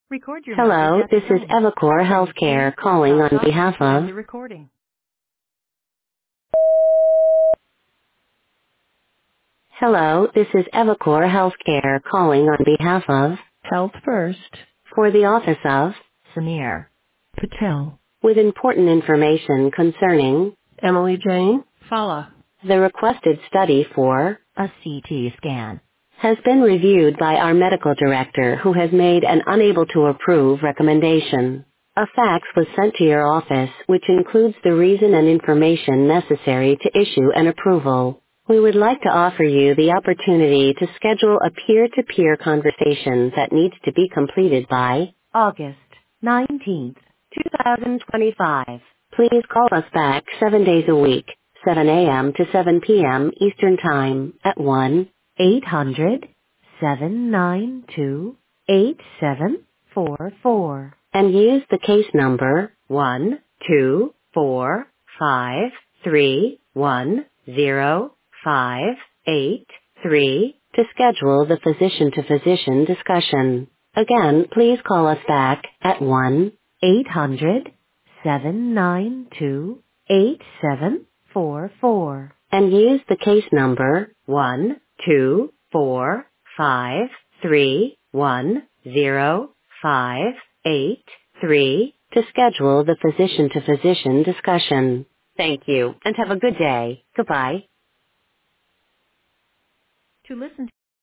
Record your message Hello, at the this is tone. Evacor When Healthcare finished, calling stop on talking behalf to of. end the recording. Hello, this is Evacor Healthcare calling on behalf of. Health First, For the office of. Samir Patel, With important information concerning. Emily Jane Fala, The requested study for. a CT scan. Has been reviewed by our medical director who has made an unable to approve recommendation. A fax was sent to your office which includes the reason and information necessary to issue an approval. We would like to offer you the opportunity to schedule a peer-to-peer conversation that needs to be completed by August 19th, 2025. Please call us back 7 days a week, 7 a.m. to 7 p.m. Eastern Time at 1-800-792-8744 and use the case number 124531058 to schedule the physician-to-physician discussion. Again, please call us back at 1-800-792-8744 and use the case number 124531058 to schedule the physician-to-physician discussion. Thank you and have a good day. Goodbye. To listen